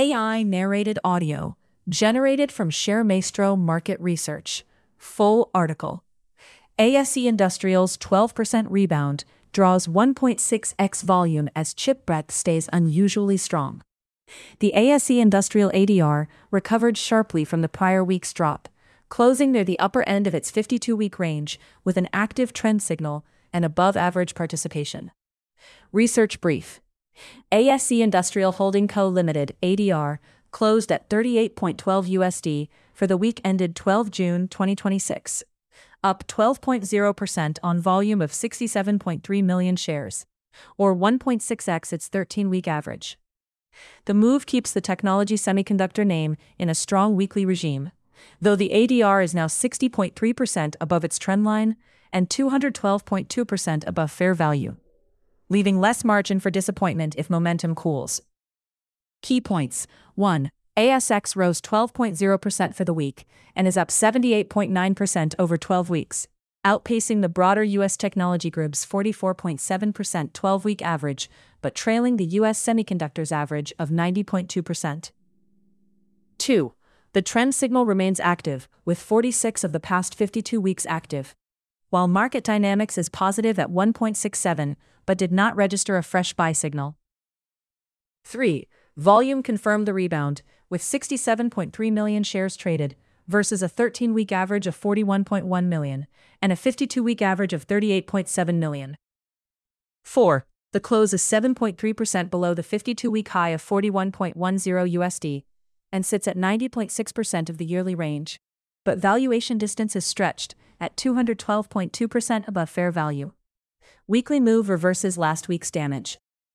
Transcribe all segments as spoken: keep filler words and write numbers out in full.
A I-narrated audio, generated from ShareMaestro Market Research. Full article. A S E Industrial's twelve percent rebound draws one point six x volume as chip breadth stays unusually strong. The A S E Industrial A D R recovered sharply from the prior week's drop, closing near the upper end of its fifty-two-week range with an active trend signal and above-average participation. Research brief. A S E Industrial Holding Co. Limited A D R closed at thirty-eight point one two U S D for the week ended the twelfth of June twenty twenty-six, up twelve point zero percent on volume of sixty-seven point three million shares, or one point six x its thirteen-week average. The move keeps the technology semiconductor name in a strong weekly regime, though the A D R is now sixty point three percent above its trendline and two hundred twelve point two percent above fair value, leaving less margin for disappointment if momentum cools. Key points. one. A S X rose twelve point zero percent for the week and is up seventy-eight point nine percent over twelve weeks, outpacing the broader U S technology group's forty-four point seven percent twelve-week average, but trailing the U S semiconductors average of ninety point two percent. two. The trend signal remains active, with forty-six of the past fifty-two weeks active, while market dynamics is positive at one point six seven, but did not register a fresh buy signal. three. Volume confirmed the rebound, with sixty-seven point three million shares traded, versus a thirteen-week average of forty-one point one million, and a fifty-two-week average of thirty-eight point seven million. four. The close is seven point three percent below the fifty-two-week high of forty-one point one zero U S D, and sits at ninety point six percent of the yearly range, but valuation distance is stretched, at two hundred twelve point two percent above fair value. Weekly move reverses last week's damage.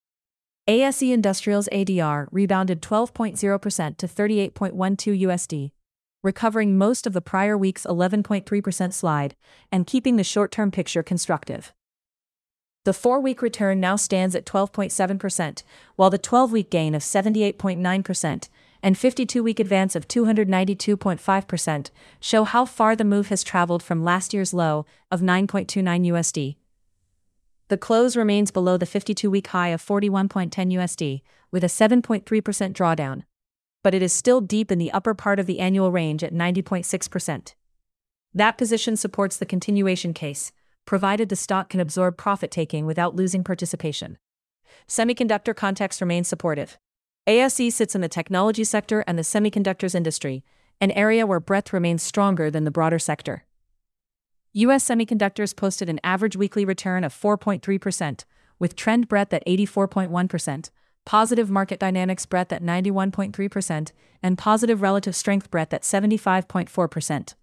A S E Industrial's A D R rebounded twelve point zero percent to thirty-eight point one two U S D, recovering most of the prior week's eleven point three percent slide and keeping the short-term picture constructive. The four-week return now stands at twelve point seven percent, while the twelve-week gain of seventy-eight point nine percent and fifty-two-week advance of two hundred ninety-two point five percent show how far the move has traveled from last year's low of nine point two nine U S D. The close remains below the fifty-two-week high of forty-one point one zero U S D, with a seven point three percent drawdown, but it is still deep in the upper part of the annual range at ninety point six percent. That position supports the continuation case, provided the stock can absorb profit-taking without losing participation. Semiconductor context remains supportive. A S E sits in the technology sector and the semiconductors industry, an area where breadth remains stronger than the broader sector. U S semiconductors posted an average weekly return of four point three percent, with trend breadth at eighty-four point one percent, positive market dynamics breadth at ninety-one point three percent, and positive relative strength breadth at seventy-five point four percent.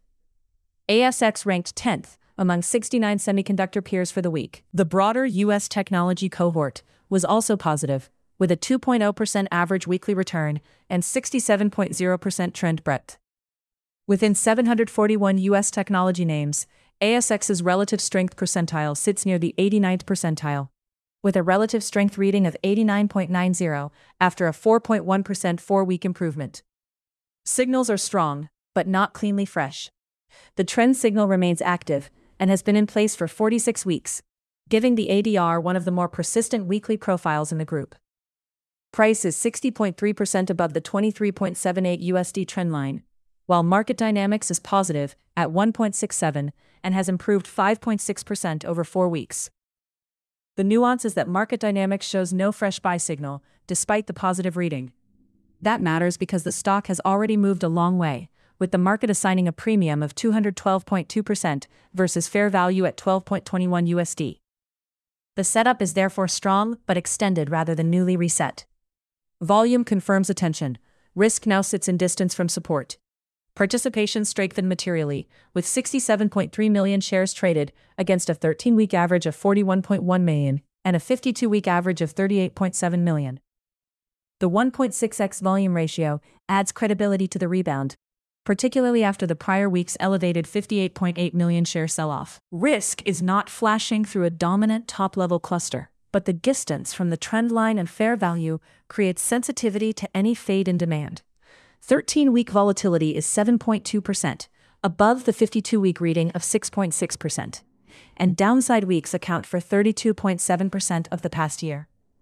A S X ranked tenth among sixty-nine semiconductor peers for the week. The broader U S technology cohort was also positive, with a two point zero percent average weekly return and sixty-seven point zero percent trend breadth. Within seven hundred forty-one U S technology names, A S X's relative strength percentile sits near the eighty-ninth percentile, with a relative strength reading of eighty-nine point nine zero after a four point one percent four-week improvement. Signals are strong, but not cleanly fresh. The trend signal remains active and has been in place for forty-six weeks, giving the A D R one of the more persistent weekly profiles in the group. Price is sixty point three percent above the twenty-three point seven eight U S D trendline, while market dynamics is positive at one point six seven and has improved five point six percent over four weeks. The nuance is that market dynamics shows no fresh buy signal, despite the positive reading. That matters because the stock has already moved a long way, with the market assigning a premium of two hundred twelve point two percent versus fair value at twelve point two one U S D. The setup is therefore strong but extended rather than newly reset. Volume confirms attention. Risk now sits in distance from support. Participation strengthened materially, with sixty-seven point three million shares traded against a thirteen-week average of forty-one point one million and a fifty-two-week average of thirty-eight point seven million. The one point six x volume ratio adds credibility to the rebound, particularly after the prior week's elevated fifty-eight point eight million share sell-off. Risk is not flashing through a dominant top-level cluster, but the distance from the trend line and fair value creates sensitivity to any fade in demand. thirteen-week volatility is seven point two percent, above the fifty-two-week reading of six point six percent, and downside weeks account for thirty-two point seven percent of the past year.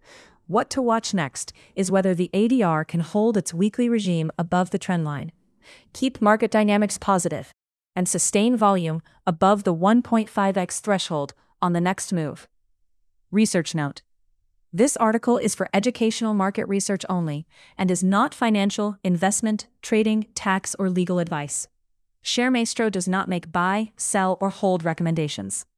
What to watch next is whether the A D R can hold its weekly regime above the trendline, keep market dynamics positive, and sustain volume above the one point five x threshold on the next move. Research note: this article is for educational market research only and is not financial, investment, trading, tax, or legal advice. ShareMaestro does not make buy, sell, or hold recommendations.